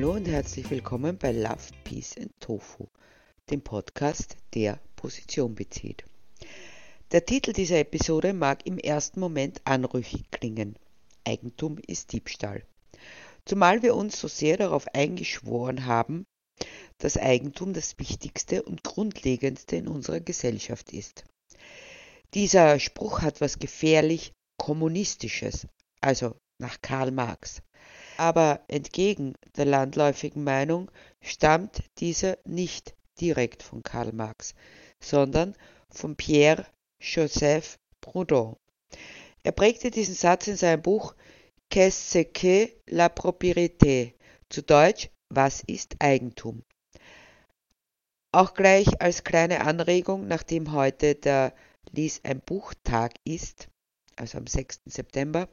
Hallo und herzlich willkommen bei Love, Peace and Tofu, dem Podcast, der Position bezieht. Der Titel dieser Episode mag im ersten Moment anrüchig klingen. Eigentum ist Diebstahl. Zumal wir uns so sehr darauf eingeschworen haben, dass Eigentum das Wichtigste und Grundlegendste in unserer Gesellschaft ist. Dieser Spruch hat was gefährlich Kommunistisches, also nach Karl Marx. Aber entgegen der landläufigen Meinung stammt dieser nicht direkt von Karl Marx, sondern von Pierre-Joseph Proudhon. Er prägte diesen Satz in seinem Buch Qu'est-ce que la propriété? Zu Deutsch, was ist Eigentum? Auch gleich als kleine Anregung, nachdem heute der Lies ein Buchtag ist, also am 6. September,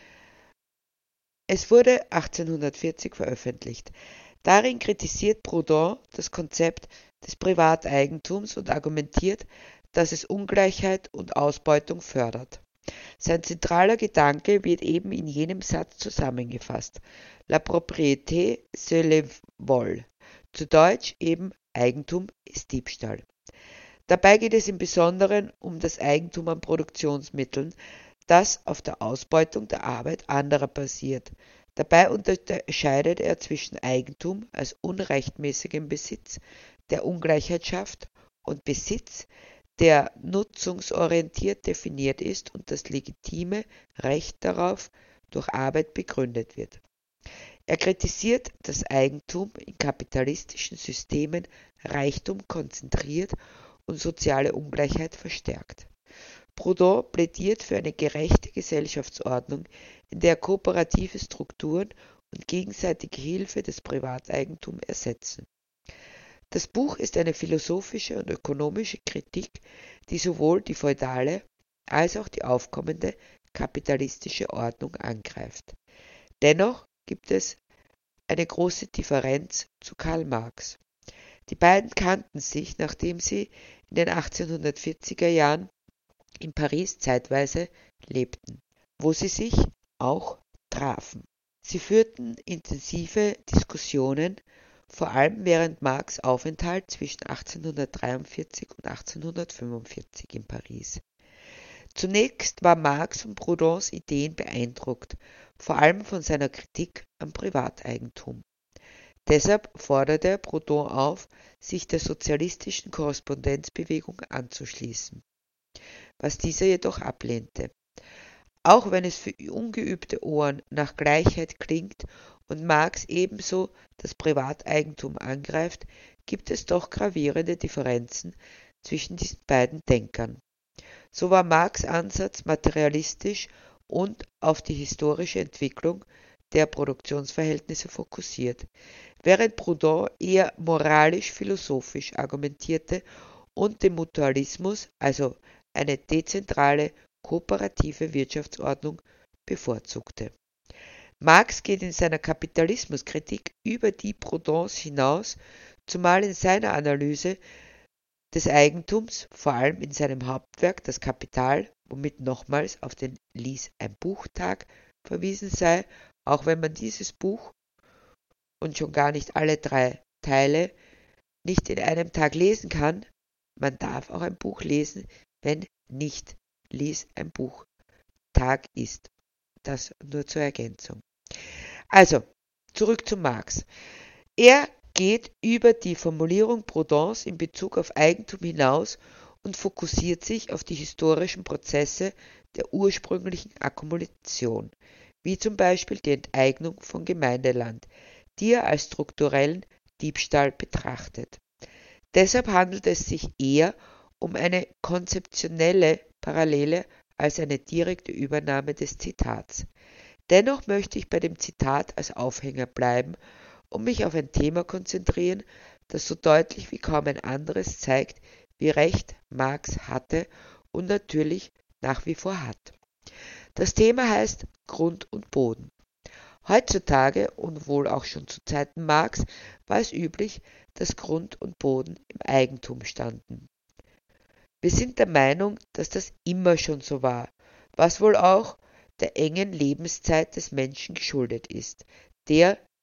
es wurde 1840 veröffentlicht. Darin kritisiert Proudhon das Konzept des Privateigentums und argumentiert, dass es Ungleichheit und Ausbeutung fördert. Sein zentraler Gedanke wird eben in jenem Satz zusammengefasst. La propriété c'est le vol. Zu Deutsch eben Eigentum ist Diebstahl. Dabei geht es im Besonderen um das Eigentum an Produktionsmitteln, das auf der Ausbeutung der Arbeit anderer basiert. Dabei unterscheidet er zwischen Eigentum als unrechtmäßigem Besitz, der Ungleichheit schafft, und Besitz, der nutzungsorientiert definiert ist und das legitime Recht darauf durch Arbeit begründet wird. Er kritisiert, dass Eigentum in kapitalistischen Systemen Reichtum konzentriert und soziale Ungleichheit verstärkt. Proudhon plädiert für eine gerechte Gesellschaftsordnung, in der kooperative Strukturen und gegenseitige Hilfe das Privateigentum ersetzen. Das Buch ist eine philosophische und ökonomische Kritik, die sowohl die feudale als auch die aufkommende kapitalistische Ordnung angreift. Dennoch gibt es eine große Differenz zu Karl Marx. Die beiden kannten sich, nachdem sie in den 1840er Jahren in Paris zeitweise lebten, wo sie sich auch trafen. Sie führten intensive Diskussionen, vor allem während Marx' Aufenthalt zwischen 1843 und 1845 in Paris. Zunächst war Marx von Proudhons Ideen beeindruckt, vor allem von seiner Kritik am Privateigentum. Deshalb forderte er Proudhon auf, sich der sozialistischen Korrespondenzbewegung anzuschließen, was dieser jedoch ablehnte. Auch wenn es für ungeübte Ohren nach Gleichheit klingt und Marx ebenso das Privateigentum angreift, gibt es doch gravierende Differenzen zwischen diesen beiden Denkern. So war Marx' Ansatz materialistisch und auf die historische Entwicklung der Produktionsverhältnisse fokussiert, während Proudhon eher moralisch-philosophisch argumentierte und den Mutualismus, also eine dezentrale, kooperative Wirtschaftsordnung, bevorzugte. Marx geht in seiner Kapitalismuskritik über die Proudhons hinaus, zumal in seiner Analyse des Eigentums, vor allem in seinem Hauptwerk Das Kapital, womit nochmals auf den Lies ein Buchtag verwiesen sei, auch wenn man dieses Buch und schon gar nicht alle 3 Teile nicht in einem Tag lesen kann, man darf auch ein Buch lesen, wenn nicht Lies ein Buchtag ist. Das nur zur Ergänzung. Also, zurück zu Marx. Er geht über die Formulierung Proudhons in Bezug auf Eigentum hinaus und fokussiert sich auf die historischen Prozesse der ursprünglichen Akkumulation, wie zum Beispiel die Enteignung von Gemeindeland, die er als strukturellen Diebstahl betrachtet. Deshalb handelt es sich eher um eine konzeptionelle Parallele als eine direkte Übernahme des Zitats. Dennoch möchte ich bei dem Zitat als Aufhänger bleiben und mich auf ein Thema konzentrieren, das so deutlich wie kaum ein anderes zeigt, wie recht Marx hatte und natürlich nach wie vor hat. Das Thema heißt Grund und Boden. Heutzutage und wohl auch schon zu Zeiten Marx war es üblich, dass Grund und Boden im Eigentum standen. Wir sind der Meinung, dass das immer schon so war, was wohl auch der engen Lebenszeit des Menschen geschuldet ist, der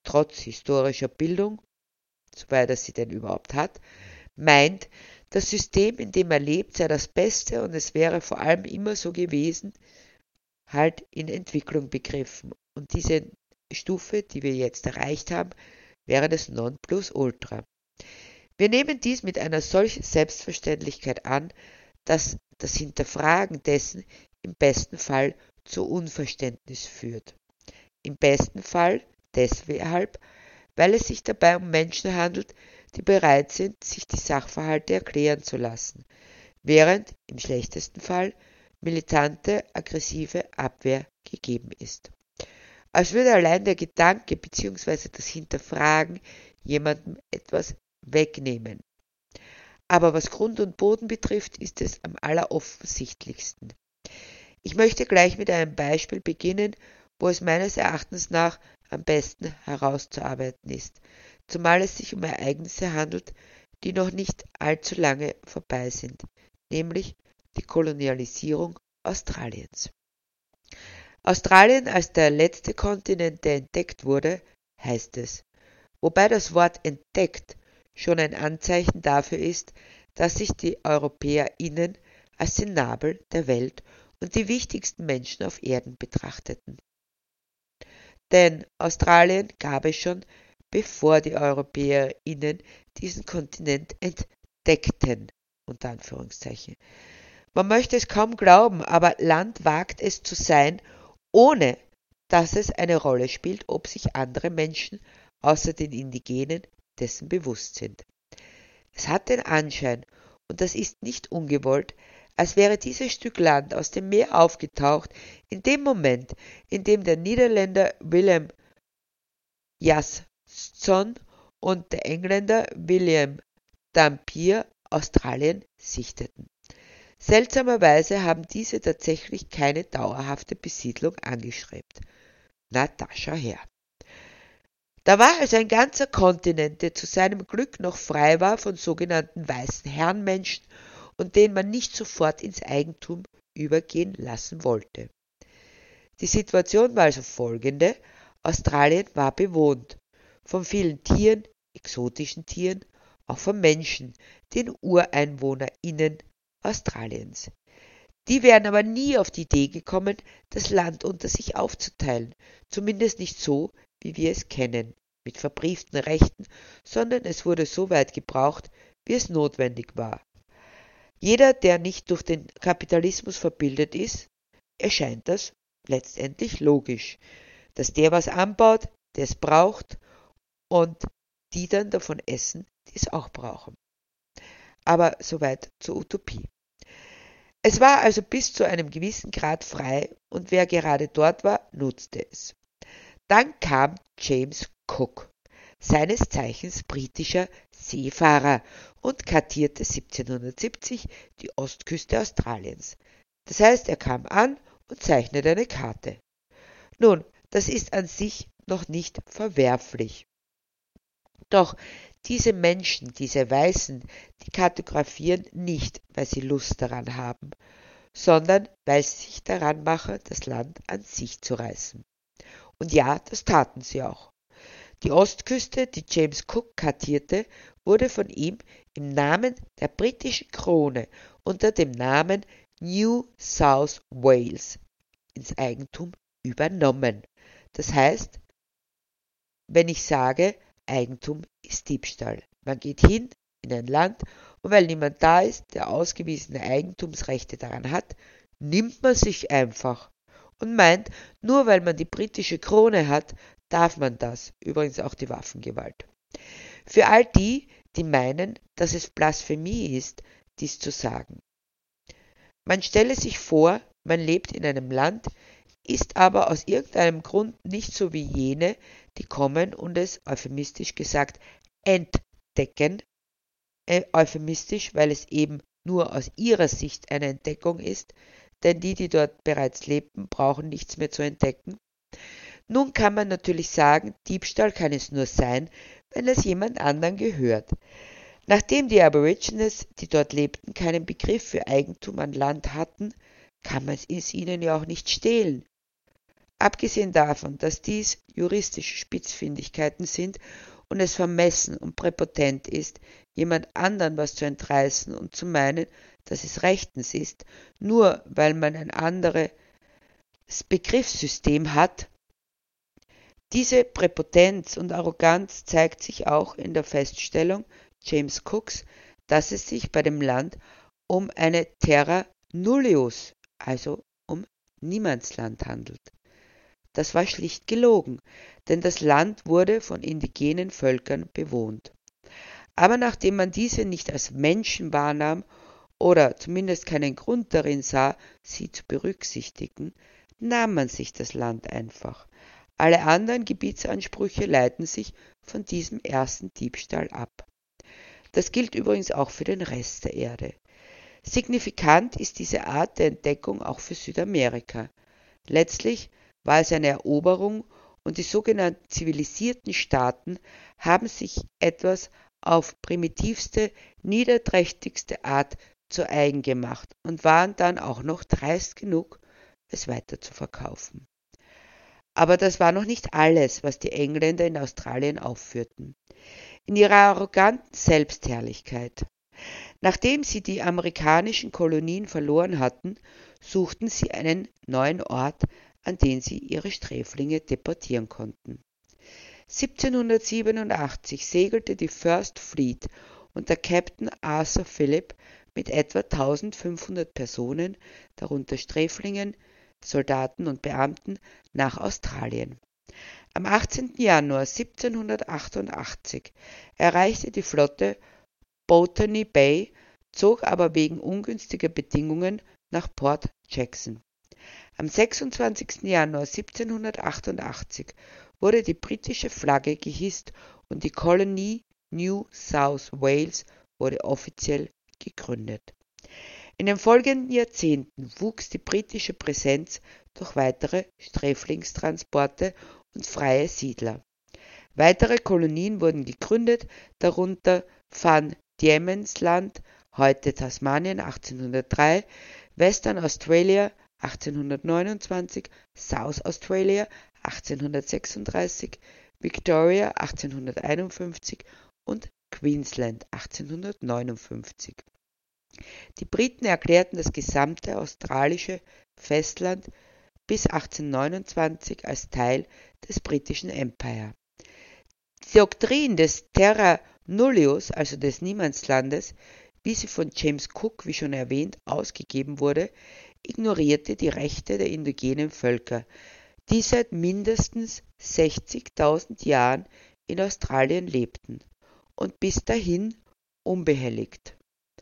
trotz historischer Bildung, soweit er sie denn überhaupt hat, meint, das System, in dem er lebt, sei das Beste und es wäre vor allem immer so gewesen, halt in Entwicklung begriffen. Und diese Stufe, die wir jetzt erreicht haben, wäre das Nonplusultra. Wir nehmen dies mit einer solchen Selbstverständlichkeit an, dass das Hinterfragen dessen im besten Fall zu Unverständnis führt. Im besten Fall deshalb, weil es sich dabei um Menschen handelt, die bereit sind, sich die Sachverhalte erklären zu lassen, während im schlechtesten Fall militante, aggressive Abwehr gegeben ist. Als würde allein der Gedanke bzw. das Hinterfragen jemandem etwas wegnehmen. Aber was Grund und Boden betrifft, ist es am alleroffensichtlichsten. Ich möchte gleich mit einem Beispiel beginnen, wo es meines Erachtens nach am besten herauszuarbeiten ist, zumal es sich um Ereignisse handelt, die noch nicht allzu lange vorbei sind, nämlich die Kolonialisierung Australiens. Australien als der letzte Kontinent, der entdeckt wurde, heißt es, wobei das Wort entdeckt schon ein Anzeichen dafür ist, dass sich die EuropäerInnen als den Nabel der Welt und die wichtigsten Menschen auf Erden betrachteten. Denn Australien gab es schon, bevor die EuropäerInnen diesen Kontinent entdeckten, unter Anführungszeichen. Man möchte es kaum glauben, aber Land wagt es zu sein, ohne dass es eine Rolle spielt, ob sich andere Menschen außer den Indigenen dessen bewusst sind. Es hat den Anschein, und das ist nicht ungewollt, als wäre dieses Stück Land aus dem Meer aufgetaucht, in dem Moment, in dem der Niederländer Willem Jasson und der Engländer William Dampier Australien sichteten. Seltsamerweise haben diese tatsächlich keine dauerhafte Besiedlung angestrebt. Na, da schau her. Da war also ein ganzer Kontinent, der zu seinem Glück noch frei war von sogenannten weißen Herrenmenschen und den man nicht sofort ins Eigentum übergehen lassen wollte. Die Situation war also folgende: Australien war bewohnt von vielen Tieren, exotischen Tieren, auch von Menschen, den UreinwohnerInnen Australiens. Die wären aber nie auf die Idee gekommen, das Land unter sich aufzuteilen, zumindest nicht so, wie wir es kennen, mit verbrieften Rechten, sondern es wurde so weit gebraucht, wie es notwendig war. Jeder, der nicht durch den Kapitalismus verbildet ist, erscheint das letztendlich logisch, dass der was anbaut, der es braucht und die dann davon essen, die es auch brauchen. Aber soweit zur Utopie. Es war also bis zu einem gewissen Grad frei und wer gerade dort war, nutzte es. Dann kam James Cook, seines Zeichens britischer Seefahrer, und kartierte 1770 die Ostküste Australiens. Das heißt, er kam an und zeichnete eine Karte. Nun, das ist an sich noch nicht verwerflich. Doch diese Menschen, diese Weißen, die kartografieren nicht, weil sie Lust daran haben, sondern weil sie sich daran machen, das Land an sich zu reißen. Und ja, das taten sie auch. Die Ostküste, die James Cook kartierte, wurde von ihm im Namen der britischen Krone unter dem Namen New South Wales ins Eigentum übernommen. Das heißt, wenn ich sage, Eigentum ist Diebstahl. Man geht hin in ein Land und weil niemand da ist, der ausgewiesene Eigentumsrechte daran hat, nimmt man sich einfach und meint, nur weil man die britische Krone hat, darf man das, übrigens auch die Waffengewalt. Für all die, die meinen, dass es Blasphemie ist, dies zu sagen. Man stelle sich vor, man lebt in einem Land, ist aber aus irgendeinem Grund nicht so wie jene, die kommen und es, euphemistisch gesagt, entdecken, euphemistisch, weil es eben nur aus ihrer Sicht eine Entdeckung ist, denn die, die dort bereits lebten, brauchen nichts mehr zu entdecken. Nun kann man natürlich sagen, Diebstahl kann es nur sein, wenn es jemand anderen gehört. Nachdem die Aborigines, die dort lebten, keinen Begriff für Eigentum an Land hatten, kann man es ihnen ja auch nicht stehlen. Abgesehen davon, dass dies juristische Spitzfindigkeiten sind und es vermessen und präpotent ist, jemand anderen was zu entreißen und zu meinen, dass es rechtens ist, nur weil man ein anderes Begriffssystem hat. Diese Präpotenz und Arroganz zeigt sich auch in der Feststellung James Cooks, dass es sich bei dem Land um eine Terra Nullius, also um Niemandsland handelt. Das war schlicht gelogen, denn das Land wurde von indigenen Völkern bewohnt. Aber nachdem man diese nicht als Menschen wahrnahm oder zumindest keinen Grund darin sah, sie zu berücksichtigen, nahm man sich das Land einfach. Alle anderen Gebietsansprüche leiten sich von diesem ersten Diebstahl ab. Das gilt übrigens auch für den Rest der Erde. Signifikant ist diese Art der Entdeckung auch für Südamerika. Letztlich war es eine Eroberung und die sogenannten zivilisierten Staaten haben sich etwas auf primitivste, niederträchtigste Art zu eigen gemacht und waren dann auch noch dreist genug, es weiter zu verkaufen. Aber das war noch nicht alles, was die Engländer in Australien aufführten. In ihrer arroganten Selbstherrlichkeit. Nachdem sie die amerikanischen Kolonien verloren hatten, suchten sie einen neuen Ort, an den sie ihre Sträflinge deportieren konnten. 1787 segelte die First Fleet unter Captain Arthur Phillip mit etwa 1500 Personen, darunter Sträflingen, Soldaten und Beamten, nach Australien. Am 18. Januar 1788 erreichte die Flotte Botany Bay, zog aber wegen ungünstiger Bedingungen nach Port Jackson. Am 26. Januar 1788 wurde die britische Flagge gehisst und die Kolonie New South Wales wurde offiziell gegründet. In den folgenden Jahrzehnten wuchs die britische Präsenz durch weitere Sträflingstransporte und freie Siedler. Weitere Kolonien wurden gegründet, darunter Van Diemen's Land, heute Tasmanien 1803, Western Australia 1829, South Australia 1836, Victoria 1851 und Queensland 1859. Die Briten erklärten das gesamte australische Festland bis 1829 als Teil des britischen Empire. Die Doktrin des Terra Nullius, also des Niemandslandes, wie sie von James Cook, wie schon erwähnt, ausgegeben wurde, ignorierte die Rechte der indigenen Völker, die seit mindestens 60.000 Jahren in Australien lebten und bis dahin unbehelligt.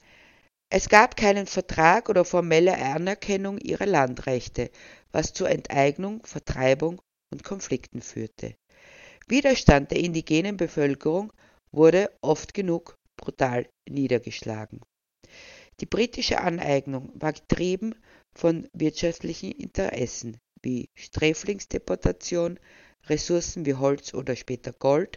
Es gab keinen Vertrag oder formelle Anerkennung ihrer Landrechte, was zur Enteignung, Vertreibung und Konflikten führte. Widerstand der indigenen Bevölkerung wurde oft genug brutal niedergeschlagen. Die britische Aneignung war getrieben von wirtschaftlichen Interessen wie Sträflingsdeportation, Ressourcen wie Holz oder später Gold,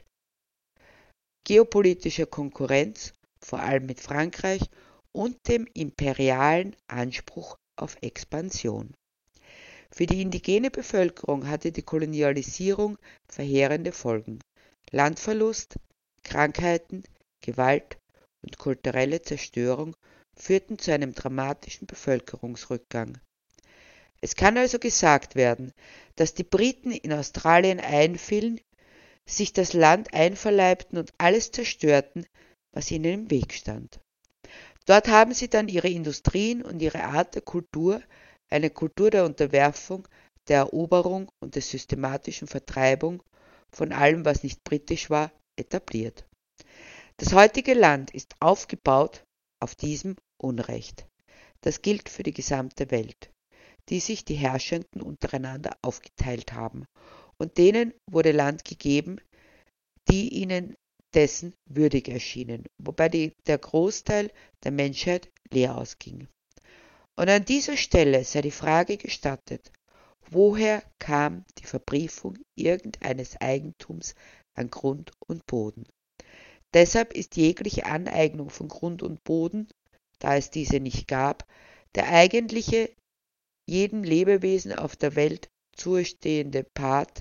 geopolitischer Konkurrenz, vor allem mit Frankreich, und dem imperialen Anspruch auf Expansion. Für die indigene Bevölkerung hatte die Kolonialisierung verheerende Folgen. Landverlust, Krankheiten, Gewalt und kulturelle Zerstörung führten zu einem dramatischen Bevölkerungsrückgang. Es kann also gesagt werden, dass die Briten in Australien einfielen, sich das Land einverleibten und alles zerstörten, was ihnen im Weg stand. Dort haben sie dann ihre Industrien und ihre Art der Kultur, eine Kultur der Unterwerfung, der Eroberung und der systematischen Vertreibung von allem, was nicht britisch war, etabliert. Das heutige Land ist aufgebaut auf diesem Unrecht. Das gilt für die gesamte Welt, die sich die Herrschenden untereinander aufgeteilt haben, und denen wurde Land gegeben, die ihnen dessen würdig erschienen, wobei der Großteil der Menschheit leer ausging. Und an dieser Stelle sei die Frage gestattet, woher kam die Verbriefung irgendeines Eigentums an Grund und Boden? Deshalb ist jegliche Aneignung von Grund und Boden, da es diese nicht gab, der eigentliche jedem Lebewesen auf der Welt zustehende Part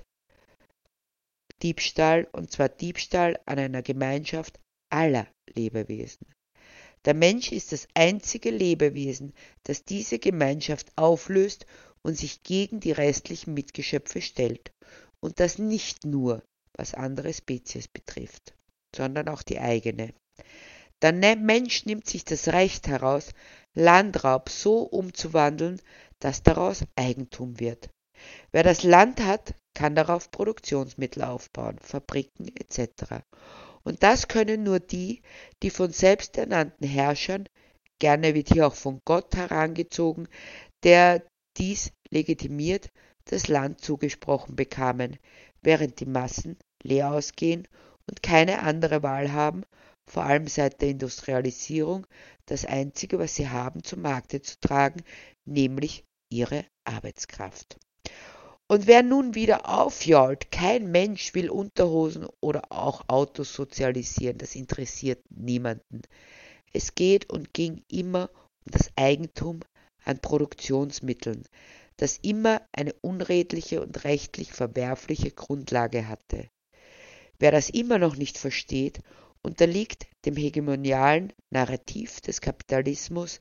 Diebstahl, und zwar Diebstahl an einer Gemeinschaft aller Lebewesen. Der Mensch ist das einzige Lebewesen, das diese Gemeinschaft auflöst und sich gegen die restlichen Mitgeschöpfe stellt. Und das nicht nur, was andere Spezies betrifft, sondern auch die eigene. Der Mensch nimmt sich das Recht heraus, Landraub so umzuwandeln, dass daraus Eigentum wird. Wer das Land hat, kann darauf Produktionsmittel aufbauen, Fabriken etc. Und das können nur die, die von selbsternannten Herrschern, gerne wird hier auch von Gott herangezogen, der dies legitimiert, das Land zugesprochen bekamen, während die Massen leer ausgehen und keine andere Wahl haben, vor allem seit der Industrialisierung, das Einzige, was sie haben, zum Markte zu tragen, nämlich ihre Arbeitskraft. Und wer nun wieder aufjault, kein Mensch will Unterhosen oder auch Autos sozialisieren, das interessiert niemanden. Es geht und ging immer um das Eigentum an Produktionsmitteln, das immer eine unredliche und rechtlich verwerfliche Grundlage hatte. Wer das immer noch nicht versteht, unterliegt dem hegemonialen Narrativ des Kapitalismus,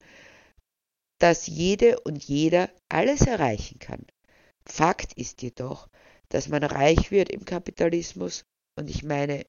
dass jede und jeder alles erreichen kann. Fakt ist jedoch, dass man reich wird im Kapitalismus, und ich meine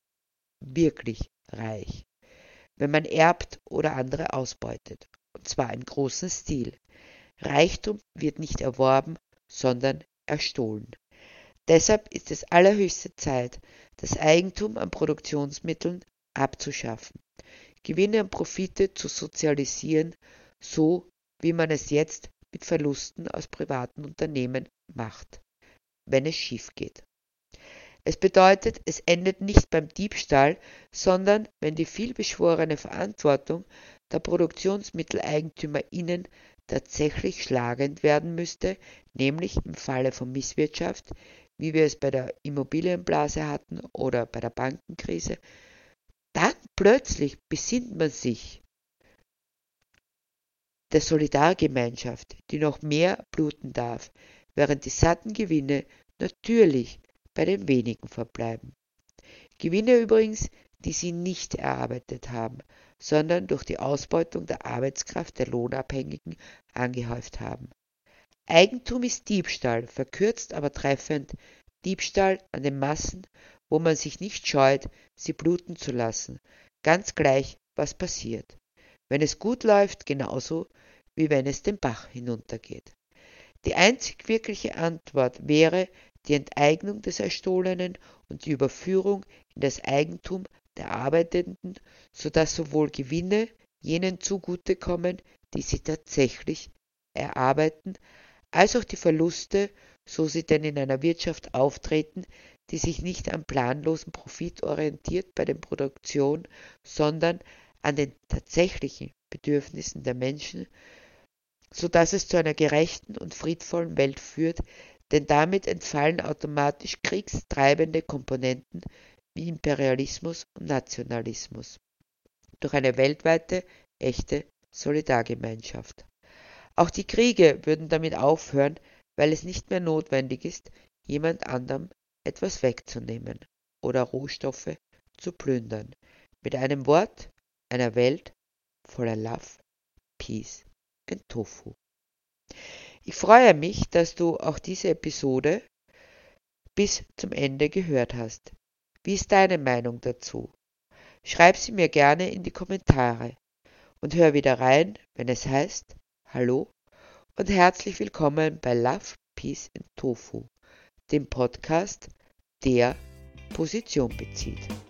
wirklich reich, wenn man erbt oder andere ausbeutet, und zwar im großen Stil. Reichtum wird nicht erworben, sondern erstohlen. Deshalb ist es allerhöchste Zeit, das Eigentum an Produktionsmitteln abzuschaffen, Gewinne und Profite zu sozialisieren, so wie man es jetzt mit Verlusten aus privaten Unternehmen macht, wenn es schief geht. Es bedeutet, es endet nicht beim Diebstahl, sondern wenn die vielbeschworene Verantwortung der ProduktionsmitteleigentümerInnen tatsächlich schlagend werden müsste, nämlich im Falle von Misswirtschaft, wie wir es bei der Immobilienblase hatten oder bei der Bankenkrise, dann plötzlich besinnt man sich der Solidargemeinschaft, die noch mehr bluten darf, während die satten Gewinne natürlich bei den wenigen verbleiben. Gewinne übrigens, die sie nicht erarbeitet haben, sondern durch die Ausbeutung der Arbeitskraft der Lohnabhängigen angehäuft haben. Eigentum ist Diebstahl, verkürzt aber treffend Diebstahl an den Massen, wo man sich nicht scheut, sie bluten zu lassen, ganz gleich, was passiert. Wenn es gut läuft, genauso, wie wenn es den Bach hinuntergeht. Die einzig wirkliche Antwort wäre die Enteignung des Erstohlenen und die Überführung in das Eigentum der Arbeitenden, sodass sowohl Gewinne jenen zugutekommen, die sie tatsächlich erarbeiten, als auch die Verluste, so sie denn in einer Wirtschaft auftreten, die sich nicht am planlosen Profit orientiert bei der Produktion, sondern an den tatsächlichen Bedürfnissen der Menschen, so dass es zu einer gerechten und friedvollen Welt führt, denn damit entfallen automatisch kriegstreibende Komponenten wie Imperialismus und Nationalismus durch eine weltweite, echte Solidargemeinschaft. Auch die Kriege würden damit aufhören, weil es nicht mehr notwendig ist, jemand anderem etwas wegzunehmen oder Rohstoffe zu plündern. Mit einem Wort, einer Welt voller Love, Peace and Tofu. Ich freue mich, dass du auch diese Episode bis zum Ende gehört hast. Wie ist deine Meinung dazu? Schreib sie mir gerne in die Kommentare und hör wieder rein, wenn es heißt Hallo und herzlich willkommen bei Love, Peace and Tofu, dem Podcast, der Position bezieht.